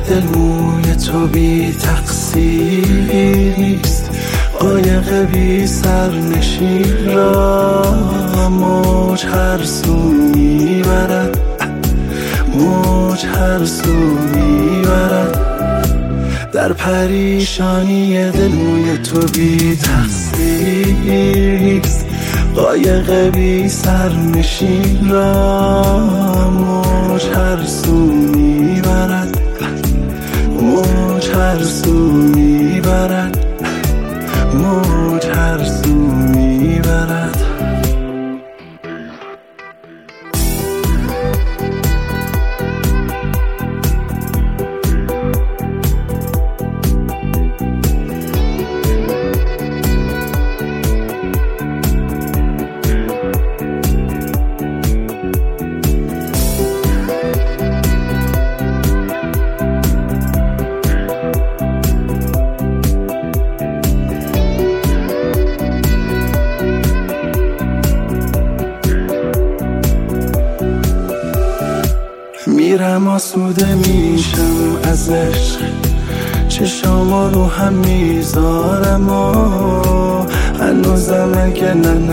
دل موی تو بی تقصیر نیست، قایق بی سرنشین را موج هر سو میبرد، موج هر سو میبرد. در پریشانی دل موی تو بی تقصیر نیست، قایق بی سرنشین را موج هر سو میبرد، موج هر سو میبرد، موج هر سو میبرد. میرم آسوده میشم از عشق، چشامو رو هم میذارم و هنوزم اگه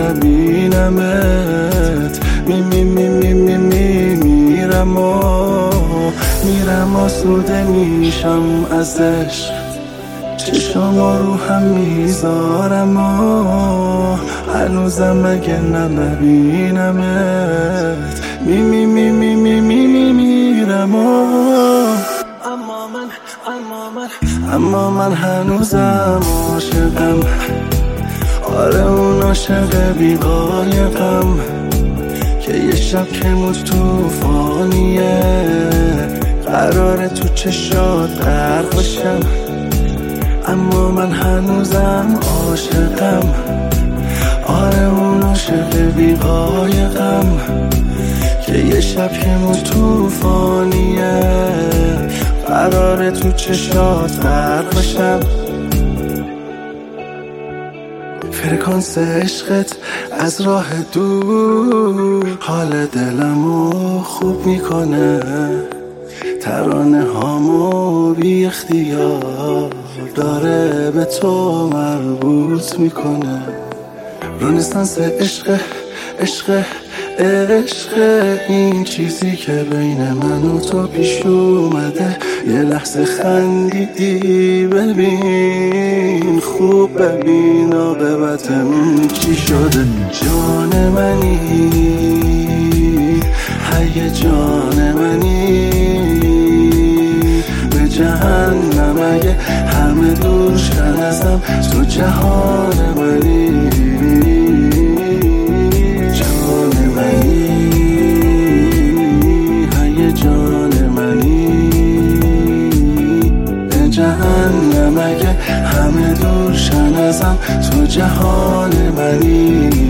نبینمت میرم و میرم آسوده میشم از عشق، چشامو رو هم میذارم و هنوزم اگه نبینمت میرم و اما من هنوزم عاشقم، آره اون عاشق بی قایقم که یه شب که موج توفانیه قراره تو چشات غرق بشم. اما من هنوزم عاشقم، آره اون عاشق بی قایقم که یه شب که موج توفانیه قراره تو چشات غرق بشم. فرکانس عشقت از راه دور حال دلمو خوب میکنه، ترانه هامو بی اختیار داره به تو مربوط میکنه. رنسانس عشق عشق عشق، این چیزی که بین من و تو پیش اومده، یه لحظه خندیدی ببین، خوب ببین عاقبتمون چی شده. جان منی هی جان منی، به جهنم اگه همه دور شن ازم، تو جهان منی، جان منی هی جان منی، به جهنم اگه همه دور شن ازم، تو جهان منی.